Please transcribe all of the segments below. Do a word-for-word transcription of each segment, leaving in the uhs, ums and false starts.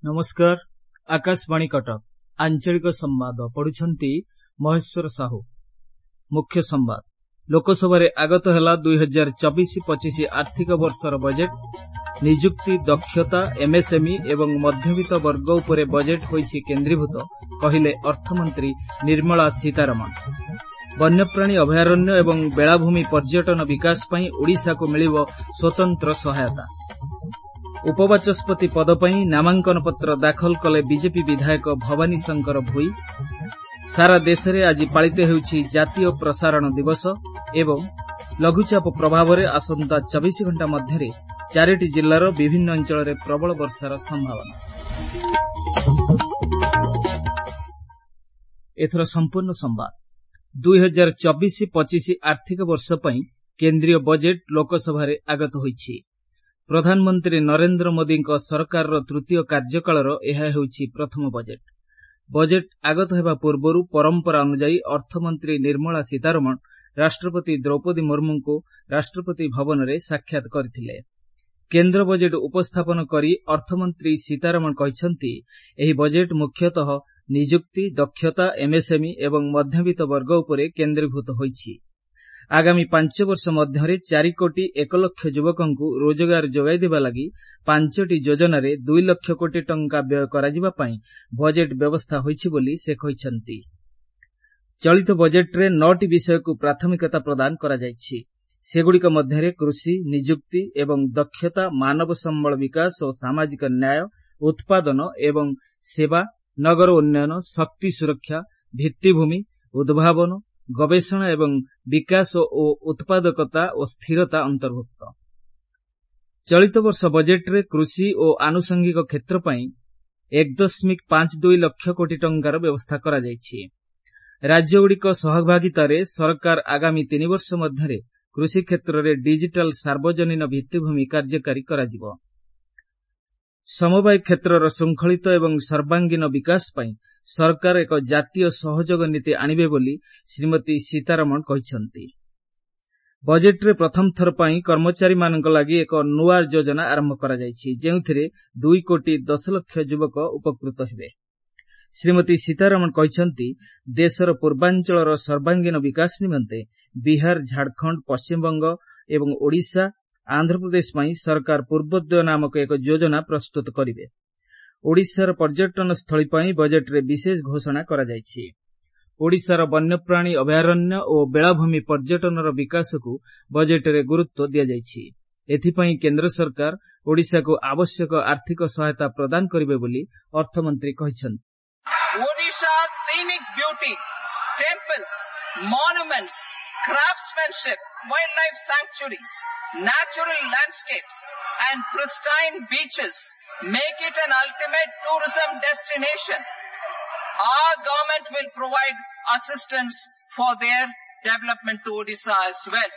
नमस्कार। आकाशवाणी कटक आंचलिक संवाद पढ़ुछंती महेश्वर साहू। मुख्य संवाद। लोकसभा आगत है दुई हजार चौबीस पचिश आर्थिक वर्षर बजेट। निजुक्ति दक्षता एमएसएमई एवं मध्यवित्त वर्ग उपरे बजेट होईछि केन्द्रीभूत कहिले अर्थमंत्री निर्मला सीतारमण। वन्यप्राणी अभयारण्य एवं बेलाभूमि पर्यटन विकास पई ओडिशा को मिलिबो स्वतंत्र सहायता। उपबाचस्पति पद पई नामांकन पत्र दाखल कले बीजेपी विधायक भवानी शंकर भोई। सारा देश में आज पालित हेउछि जातीय प्रसारण दिवस एवं लघुचाप प्रभाव में आसंता चौबीस घंटा मध्य चारिटी जिल्लार विभिन्न अंचल में प्रबल वर्षार संभावना। एथर संपूर्ण संवाद। दुई हजार चौबीस पचिश आर्थिक वर्ष पई केन्द्रीय बजेट लोकसभा आगत होईछि। प्रधानमंत्री नरेंद्र मोदी सरकार तृतीय कार्यकालर यह हेउछि प्रथम बजेट। बजेट आगत हेबा पूर्वरु परंपरा अनुसार अर्थमंत्री निर्मला सीतारमण राष्ट्रपति द्रौपदी मुर्मू को राष्ट्रपति भवन में साक्षात करथिले। केन्द्र बजेट उपस्थापन करी अर्थमंत्री सीतारमण कहिसंती एही बजेट मुख्यतः निजुक्ति दक्षता एमएसएमई एवं मध्यवित्त वर्ग उपरे केन्द्रीभूत होईछि। आगामी पांच वर्ष मध्य चारि कोटी एक लक्ष युवकंकु रोजगार जोगाई देबा लगी पांचटी योजना रे दुई लक्ष कोटी टंका व्यय कराजिबा पई बजेट व्यवस्था होईछि बोली से कहिसंती। चलित बजेट रे नौटी विषय को प्राथमिकता प्रदान करा जायछि। सेगुड़िक मध्य कृषि निजुक्ति एवं दक्षता मानव संबल विकास और सामाजिक न्याय उत्पादन एवं सेवा नगर उन्नयन शक्ति सुरक्षा भित्तिभूमि उद्भावन गवेषणा एवं विकास और उत्पादकता और स्थिरता अंतर्भुक्त। चलित वर्ष बजेट रे कृषि और आनुषंगिक क्षेत्र पई एक दशमिक पांच दुई लक्ष कोटी टंकार व्यवस्था करा जायछि। राज्यगुड़िक सहभागितारे सरकार आगामी तीन वर्ष मध्य कृषि क्षेत्र में डिजिटल सार्वजनीन भित्तिभूमि कार्यकारी कराजिबो। समवाय क्षेत्रर श्रृंखलित एवं सर्वांगीन विकास पई सरकार एक जातीय सहयोग नीति आनिबे बोली श्रीमती सीतारमण कहिसंती। बजेट रे प्रथम थर पई कर्मचारी मानक लागि एक नुआ योजना आरंभ करा जायछि जेउथिरे दुई कोटी दस लाख युवक उपकृत हेबे। श्रीमती सीतारमण कहिसंती देशर पूर्वांचलर सर्वांगीन विकास निमंते बिहार झारखंड पश्चिमबंग एवं ओडिशा आंध्र प्रदेश पई सरकार पूर्वोदय नामक एक योजना प्रस्तुत करिवे। ओडिशार पर्यटन स्थली पई बजेट रे विशेष घोषणा करा जायछि। ओडिशार वन्यप्राणी अभयारण्य और बेलाभूमि पर्यटनर विकास को बजेट रे गुरुत्व दिया जायछि। एथिपई केंद्र सरकार ओडिशा को आवश्यक आर्थिक सहायता प्रदान करिवे बोली अर्थमंत्री कहिसंती। Odisha scenic beauty, temples, monuments, craftsmanship, wildlife sanctuaries, natural landscapes and pristine beaches make it an ultimate tourism destination. Our government will provide assistance for their development to Odisha as well.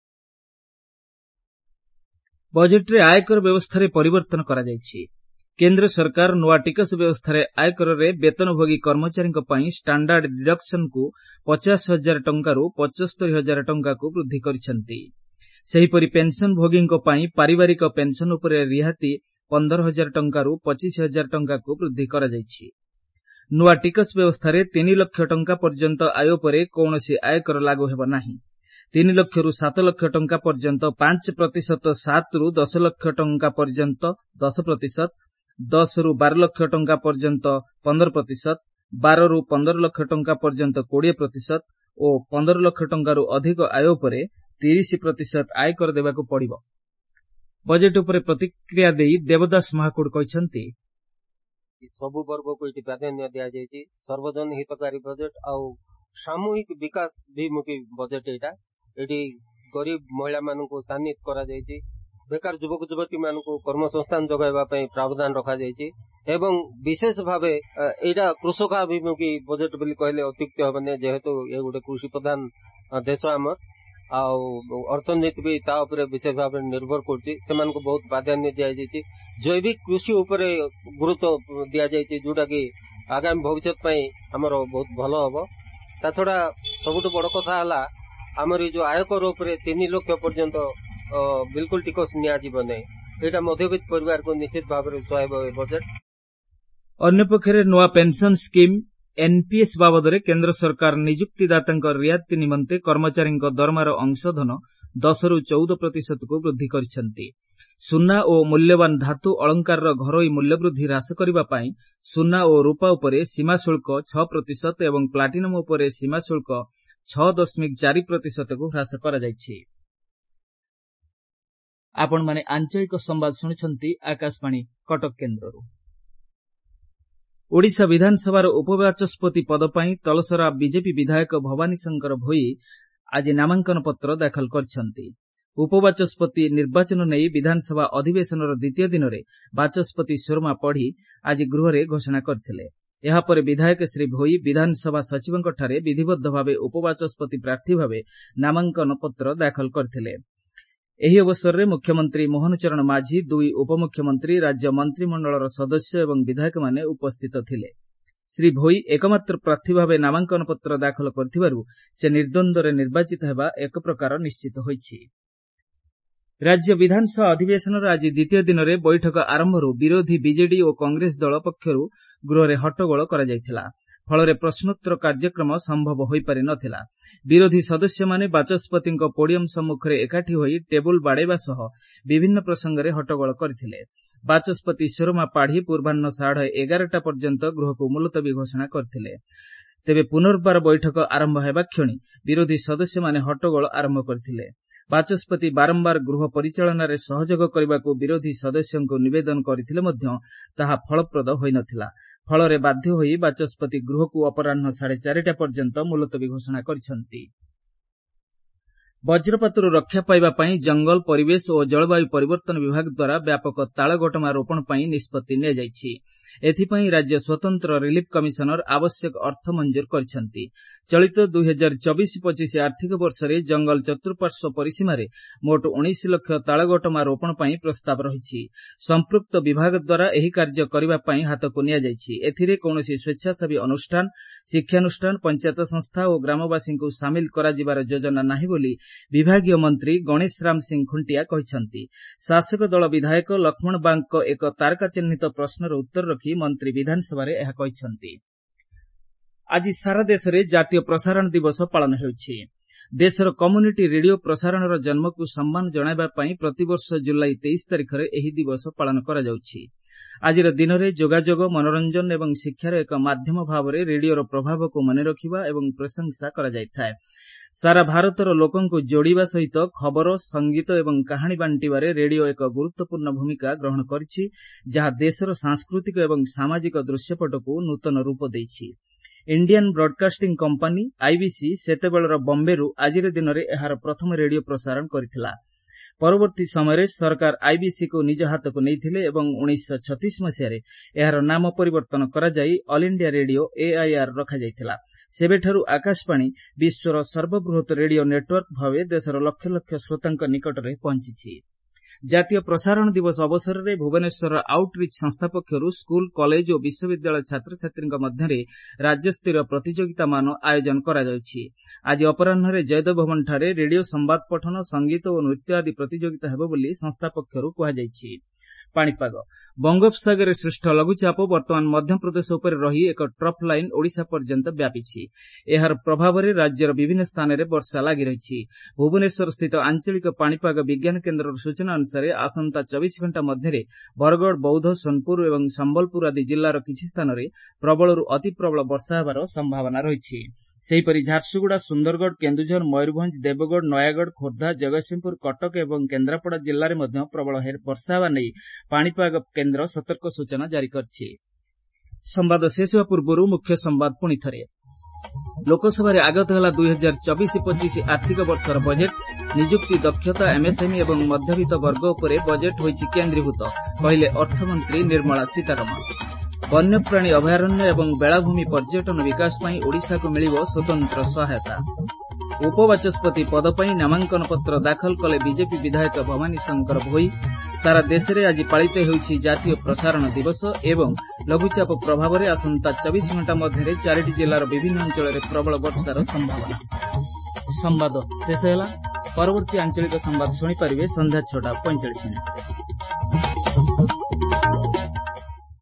Budget रे आयकर व्यवस्था रे परिवर्तन करा जायछि। केंद्र सरकार नुआ टिकस व्यवस्था रे आयकर रे वेतनभोगी कर्मचारी पई स्टैंडर्ड डिडक्शन को पचास हजार टंका रु पचहत्तर हजार टंका को वृद्धि करिसंती। सेहीपरि पेंशन भोगी पई पारिवारिक पेंशन उपरे रिहाती पंदर हजार टंका रु पचीस हजार टंका को वृद्धि करा जायछि। नुआ टिकस व्यवस्था रे तीन लाख टंका पर्यंत आय परे कौनसी आयकर लागू हेबो नाही। तीन लाख रु सात लाख टंका पर्यंत पांच प्रतिशत, सात रु दस लाख टंका पर्यंत दस प्रतिशत, दस रु बारह लाख टंका पर्यंत पंद्रह प्रतिशत, बारह रु पंद्रह लाख टंका पर्यंत बीस प्रतिशत और पंद्रह लाख टंका रु अधिक आय परे तीस प्रतिशत आयकर देबाको पड़िबो। बजेट उपरे प्रतिक्रिया देई देवदास महाकुड़ कहिसंती सबु वर्ग को इति प्राधान्य दिया जायछि। सर्वजन हितकारी बजेट आउ सामूहिक विकास विमुखी बजेट एटा। एटी गरीब महिला मानन को स्थानित करा जायछि। बेकार युवक युवती मान को कर्मसंस्थान जोगाइबा पई प्रावधान रखा जायछि एवं विशेष भावे एटा कृषकाभिमुखी बजेट बोली कहले अत्युक्ति होबने जेहेतु ए गोटे कृषि प्रधान देश हमर आउ अर्थनीति भी ता उपरे विशेष भाव निर्भर करछि। सेमान को बहुत प्राधान्य दिया जायछि। जैविक कृषि उपरे गुरुत्व दिया जायछि जोटा कि आगामी भविष्य पई हमर बहुत भलो होबो। ता छडा सबुठ बड़ कथा हला हमर जो आयकर उपरे तीन लाख पर्यंत बिल्कुल टिकस निया जीवन है। एटा मध्यवित्त परिवार को निश्चित भाव में सुहाइब बजेट। ଅନ୍ୟପକ୍ଷରେ ନୂଆ ପେନସନ ସ୍କିମ୍ ଏନପିଏସ୍ ବାବଦରେ କେନ୍ଦ୍ର ସରକାର ନିଯୁକ୍ତିଦାତାଙ୍କ ରିଆତି ନିମନ୍ତେ କର୍ମଚାରୀଙ୍କ ଦରମାର ଅଂଶଧନ ଦଶରୁ ଚଉଦ ପ୍ରତିଶତକୁ ବୃଦ୍ଧି କରିଛନ୍ତି। ସୁନା ଓ ମୂଲ୍ୟବାନ ଧାତୁ ଅଳଙ୍କାରର ଘରୋଇ ମୂଲ୍ୟବୃଦ୍ଧି ହ୍ରାସ କରିବା ପାଇଁ ସୁନା ଓ ରୂପା ଉପରେ ସୀମା ଶୁଳ୍କ ଛଅ ପ୍ରତିଶତ ଏବଂ ପ୍ଲାଟିନମ୍ ଉପରେ ସୀମା ଶୁଳ୍କ ଛଅ ଦଶମିକ ଚାରି ପ୍ରତିଶତକୁ ହ୍ରାସ କରାଯାଇଛି। ଆପଣମାନେ ଆଞ୍ଚଳିକ ସମ୍ବାଦ ଶୁଣୁଛନ୍ତି ଆକାଶବାଣୀ କଟକ କେନ୍ଦ୍ରରୁ। ଓଡ଼ିଶା ବିଧାନସଭାର ଉପବାଚସ୍ପତି ପଦ ପାଇଁ ତଲସରା ବିଜେପି ବିଧାୟକ ଭବାନୀ ଶଙ୍କର ଭୋଇ ଆଜି ନାମାଙ୍କନ ପତ୍ର ଦାଖଲ କରିଛନ୍ତି। ଉପବାଚସ୍ପତି ନିର୍ବାଚନ ନେଇ ବିଧାନସଭା ଅଧିବେଶନର ଦ୍ୱିତୀୟ ଦିନରେ ବାଚସ୍ପତି ସ୍ୱରମା ପଢ଼ି ଆଜି ଗୃହରେ ଘୋଷଣା କରିଥିଲେ। ଏହାପରେ ବିଧାୟକ ଶ୍ରୀ ଭୋଇ ବିଧାନସଭା ସଚିବଙ୍କଠାରେ ବିଧିବଦ୍ଧ ଭାବେ ଉପବାଚସ୍ପତି ପ୍ରାର୍ଥୀ ଭାବେ ନାମାଙ୍କନ ପତ୍ର ଦାଖଲ କରିଥିଲେ। ଏହି ଅବସରରେ ମୁଖ୍ୟମନ୍ତ୍ରୀ ମୋହନ ଚରଣ ମାଝୀ, ଦୁଇ ଉପମୁଖ୍ୟମନ୍ତ୍ରୀ, ରାଜ୍ୟ ମନ୍ତ୍ରିମଣ୍ଡଳର ସଦସ୍ୟ ଏବଂ ବିଧାୟକମାନେ ଉପସ୍ଥିତ ଥିଲେ। ଶ୍ରୀ ଭୋଇ ଏକମାତ୍ର ପ୍ରାର୍ଥୀ ଭାବେ ନାମାଙ୍କନ ପତ୍ର ଦାଖଲ କରିଥିବାରୁ ସେ ନିର୍ଦ୍ୱନ୍ଦ୍ୱରେ ନିର୍ବାଚିତ ହେବା ଏକ ପ୍ରକାର ନିଶ୍ଚିତ ହୋଇଛି। ରାଜ୍ୟ ବିଧାନସଭା ଅଧିବେଶନର ଆଜି ଦ୍ୱିତୀୟ ଦିନରେ ବୈଠକ ଆରମ୍ଭରୁ ବିରୋଧୀ ବିଜେଡି ଓ କଂଗ୍ରେସ ଦଳ ପକ୍ଷରୁ ଗୃହରେ ହଟ୍ଟଗୋଳ କରାଯାଇଥିଲା। ଫଳରେ ପ୍ରଶ୍ନୋତ୍ତର କାର୍ଯ୍ୟକ୍ରମ ସମ୍ଭବ ହୋଇପାରି ନ ଥିଲା। ବିରୋଧୀ ସଦସ୍ୟମାନେ ବାଚସ୍ପତିଙ୍କ ପୋଡିୟମ୍ ସମ୍ମୁଖରେ ଏକାଠି ହୋଇ ଟେବୁଲ ବାଡାଇବା ସହ ବିଭିନ୍ନ ପ୍ରସଙ୍ଗରେ ହଟ୍ଟଗୋଳ କରିଥିଲେ। ବାଚସ୍ପତି ସ୍ୱରମା ପାଢ଼ୀ ପୂର୍ବାହ୍ନ ସାଢ଼େ ଏଗାରଟା ପର୍ଯ୍ୟନ୍ତ ଗୃହକୁ ମୁଲତବୀ ଘୋଷଣା କରିଥିଲେ। ତେବେ ପୁନର୍ବାର ବୈଠକ ଆରମ୍ଭ ହେବା କ୍ଷଣି ବିରୋଧୀ ସଦସ୍ୟମାନେ ହଟ୍ଟଗୋଳ ଆରମ୍ଭ କରିଥିଲେ। ବାଚସ୍ପତି ବାରମ୍ବାର ଗୃହ ପରିଚାଳନାରେ ସହଯୋଗ କରିବାକୁ ବିରୋଧୀ ସଦସ୍ୟଙ୍କୁ ନିବେଦନ କରିଥିଲେ ମଧ୍ୟ ତାହା ଫଳପ୍ରଦ ହୋଇନଥିଲା। ଫଳରେ ବାଧ୍ୟ ହୋଇ ବାଚସ୍ପତି ଗୃହକୁ ଅପରାହ୍ନ ସାଢ଼େ ଚାରିଟା ପର୍ଯ୍ୟନ୍ତ ମୁଲତବୀ ଘୋଷଣା କରିଛନ୍ତି। ବଜ୍ରପାତରୁ ରକ୍ଷା ପାଇବା ପାଇଁ ଜଙ୍ଗଲ, ପରିବେଶ ଓ ଜଳବାୟୁ ପରିବର୍ତ୍ତନ ବିଭାଗ ଦ୍ୱାରା ବ୍ୟାପକ ତାଳଗୋଟମା ରୋପଣ ପାଇଁ ନିଷ୍ପତ୍ତି ନିଆଯାଇଛି। ଏଥିପାଇଁ ରାଜ୍ୟ ସ୍ୱତନ୍ତ୍ର ରିଲିଫ୍ କମିଶନର ଆବଶ୍ୟକ ଅର୍ଥ ମଞ୍ଜୁର କରିଛନ୍ତି। ଚଳିତ ଦୁଇ ହଜାର ଚବିଶ ପଚିଶ ଆର୍ଥିକ ବର୍ଷରେ ଜଙ୍ଗଲ ଚତୁଃପାର୍ଶ୍ୱ ପରିସୀମାରେ ମୋଟ ଉଣେଇଶ ଲକ୍ଷ ତାଳଗୋଟମା ରୋପଣ ପାଇଁ ପ୍ରସ୍ତାବ ରହିଛି। ସମ୍ପୃକ୍ତ ବିଭାଗ ଦ୍ୱାରା ଏହି କାର୍ଯ୍ୟ କରିବା ପାଇଁ ହାତକୁ ନିଆଯାଇଛି। ଏଥିରେ କୌଣସି ସ୍ୱେଚ୍ଛାସେବୀ ଅନୁଷ୍ଠାନ, ଶିକ୍ଷାନୁଷ୍ଠାନ, ପଞ୍ଚାୟତ ସଂସ୍ଥା ଓ ଗ୍ରାମବାସୀଙ୍କୁ ସାମିଲ କରାଯିବାର ଯୋଜନା ନାହିଁ ବୋଲି ବିଭାଗୀୟ ମନ୍ତ୍ରୀ ଗଣେଶ ରାମ ସିଂ ଖୁଣ୍ଟିଆ କହିଛନ୍ତି। ଶାସକ ଦଳ ବିଧାୟକ ଲକ୍ଷ୍ମଣ ବାଗଙ୍କ ଏକ ତାରକା ଚିହ୍ନିତ ପ୍ରଶ୍ନର ଉତ୍ତର ରଖି ମନ୍ତ୍ରୀ ବିଧାନସଭାରେ ଏହା କହିଛନ୍ତି। ଆଜି ସାରା ଦେଶରେ ଜାତୀୟ ପ୍ରସାରଣ ଦିବସ ପାଳନ ହେଉଛି। ଦେଶର କମ୍ୟୁନିଟି ରେଡିଓ ପ୍ରସାରଣର ଜନ୍ମକୁ ସମ୍ମାନ ଜଣାଇବା ପାଇଁ ପ୍ରତିବର୍ଷ ଜୁଲାଇ ତେଇଶ ତାରିଖରେ ଏହି ଦିବସ ପାଳନ କରାଯାଉଛି। ଆଜିର ଦିନରେ ଯୋଗାଯୋଗ, ମନୋରଞ୍ଜନ ଏବଂ ଶିକ୍ଷାର ଏକ ମାଧ୍ୟମ ଭାବରେ ରେଡିଓର ପ୍ରଭାବକୁ ମନେ ରଖିବା ଏବଂ ପ୍ରଶଂସା କରାଯାଇଥାଏ। ସାରା ଭାରତର ଲୋକଙ୍କୁ ଯୋଡ଼ିବା ସହିତ ଖବର, ସଙ୍ଗୀତ ଏବଂ କାହାଣୀ ବାଣ୍ଟିବାରେ ରେଡିଓ ଏକ ଗୁରୁତ୍ୱପୂର୍ଣ୍ଣ ଭୂମିକା ଗ୍ରହଣ କରିଛି, ଯାହା ଦେଶର ସାଂସ୍କୃତିକ ଏବଂ ସାମାଜିକ ଦୃଶ୍ୟପଟକୁ ନୂତନ ରୂପ ଦେଇଛି। ଇଣ୍ଡିଆନ୍ ବ୍ରଡକାଷ୍ଟିଂ କମ୍ପାନୀ ଆଇବିସି ସେତେବେଳର ବମ୍ବେରୁ ଆଜିର ଦିନରେ ଏହାର ପ୍ରଥମ ରେଡିଓ ପ୍ରସାରଣ କରିଥିଲା। ପରବର୍ତ୍ତୀ ସମୟରେ ସରକାର ଆଇବିସିକୁ ନିଜ ହାତକୁ ନେଇଥିଲେ ଏବଂ ଉଣେଇଶହ ଛତିଶ ମସିହାରେ ଏହାର ନାମ ପରିବର୍ତ୍ତନ କରାଯାଇ ଅଲ୍ ଇଣ୍ଡିଆ ରେଡିଓ ଏଆଇଆର୍ ରଖାଯାଇଥିଲା। ସେବେଠାରୁ ଆକାଶବାଣୀ ବିଶ୍ୱର ସର୍ବବୃହତ ରେଡିଓ ନେଟୱାର୍କ ଭାବେ ଦେଶର ଲକ୍ଷ ଲକ୍ଷ ଶ୍ରୋତାଙ୍କ ନିକଟରେ ପହଞ୍ଚିଛି। ଜାତୀୟ ପ୍ରସାରଣ ଦିବସ ଅବସରରେ ଭୁବନେଶ୍ୱର ଆଉଟ୍ରିଚ୍ ସଂସ୍ଥା ପକ୍ଷରୁ ସ୍କୁଲ, କଲେଜ ଓ ବିଶ୍ୱବିଦ୍ୟାଳୟ ଛାତ୍ରଛାତ୍ରୀଙ୍କ ମଧ୍ୟରେ ରାଜ୍ୟସ୍ତରୀୟ ପ୍ରତିଯୋଗିତାମାନ ଆୟୋଜନ କରାଯାଉଛି। ଆଜି ଅପରାହ୍ନରେ ଜୟଦେବ ଭବନଠାରେ ରେଡିଓ ସମ୍ବାଦ ପଠନ, ସଙ୍ଗୀତ ଓ ନୃତ୍ୟ ଆଦି ପ୍ରତିଯୋଗିତା ହେବ ବୋଲି ସଂସ୍ଥା ପକ୍ଷରୁ କୁହାଯାଇଛି। ପାଣିପାଗ। ବଙ୍ଗୋପସାଗରରେ ସୃଷ୍ଟ ଲଘୁଚାପ ବର୍ତ୍ତମାନ ମଧ୍ୟପ୍ରଦେଶ ଉପରେ ରହି ଏକ ଟ୍ରଫ୍ ଲାଇନ୍ ଓଡ଼ିଶା ପର୍ଯ୍ୟନ୍ତ ବ୍ୟାପିଛି। ଏହାର ପ୍ରଭାବରେ ରାଜ୍ୟର ବିଭିନ୍ନ ସ୍ଥାନରେ ବର୍ଷା ଲାଗି ରହିଛି। ଭୁବନେଶ୍ୱରସ୍ଥିତ ଆଞ୍ଚଳିକ ପାଣିପାଗ ବିଜ୍ଞାନ କେନ୍ଦ୍ରର ସୂଚନା ଅନୁସାରେ ଆସନ୍ତା ଚବିଶ ଘଣ୍ଟା ମଧ୍ୟରେ ବରଗଡ଼, ବୌଦ୍ଧ, ସୋନପୁର ଏବଂ ସମ୍ବଲପୁର ଆଦି ଜିଲ୍ଲାର କିଛି ସ୍ଥାନରେ ପ୍ରବଳରୁ ଅତି ପ୍ରବଳ ବର୍ଷା ହେବାର ସମ୍ଭାବନା ରହିଛି। ସେହିପରି ଝାରସୁଗୁଡ଼ା, ସୁନ୍ଦରଗଡ଼, କେନ୍ଦୁଝର, ମୟୂରଭଞ୍ଜ, ଦେବଗଡ଼, ନୟାଗଡ଼, ଖୋର୍ଦ୍ଧା, ଜଗତସିଂହପୁର, କଟକ ଏବଂ କେନ୍ଦ୍ରାପଡ଼ା ଜିଲ୍ଲାରେ ମଧ୍ୟ ପ୍ରବଳ ବର୍ଷା ହେବା ନେଇ ପାଣିପାଗ କେନ୍ଦ୍ର ସତର୍କ ସୂଚନା ଜାରି କରିଛି। ସମ୍ବାଦ ଶେଷ ହେବା ପୂର୍ବରୁ ମୁଖ୍ୟ ସମ୍ବାଦ ପୁଣି ଥରେ। ଲୋକସଭାରେ ଆଗତ ହେଲା ଦୁଇ ହଜାର ଚବିଶ ପଚିଶ ଆର୍ଥିକ ବର୍ଷର ବଜେଟ୍। ନିଯୁକ୍ତି, ଦକ୍ଷତା, ଏମ୍ଏସ୍ଏମ୍ଇ ଏବଂ ମଧ୍ୟବିତ୍ତ ବର୍ଗ ଉପରେ ବଜେଟ୍ ହୋଇଛି କେନ୍ଦ୍ରୀଭୂତ, କହିଲେ ଅର୍ଥମନ୍ତ୍ରୀ ନିର୍ମଳା ସୀତାରମଣ। ବନ୍ୟପ୍ରାଣୀ ଅଭୟାରଣ୍ୟ ଏବଂ ବେଳାଭୂମି ପର୍ଯ୍ୟଟନ ବିକାଶ ପାଇଁ ଓଡ଼ିଶାକୁ ମିଳିବ ସ୍ୱତନ୍ତ୍ର ସହାୟତା। ଉପବାଚସ୍ପତି ପଦ ପାଇଁ ନାମାଙ୍କନ ପତ୍ର ଦାଖଲ କଲେ ବିଜେପି ବିଧାୟକ ଭବାନୀ ଶଙ୍କର ଭୋଇ। ସାରା ଦେଶରେ ଆଜି ପାଳିତ ହେଉଛି ଜାତୀୟ ପ୍ରସାରଣ ଦିବସ ଏବଂ ଲଘୁଚାପ ପ୍ରଭାବରେ ଆସନ୍ତା ଚବିଶ ଘଣ୍ଟା ମଧ୍ୟରେ ଚାରିଟି ଜିଲ୍ଲାର ବିଭିନ୍ନ ଅଞ୍ଚଳରେ ପ୍ରବଳ ବର୍ଷାର ସମ୍ଭାବନା। ସମ୍ବାଦ ଶେଷ ହେଲା। ପରବର୍ତ୍ତୀ ଆଞ୍ଚଳିକ ସମ୍ବାଦ ଶୁଣିପାରିବେ ସନ୍ଧ୍ୟା ଛଅଟା ପଇଁଚାଳିଶ ମିନିଟ୍ରେ।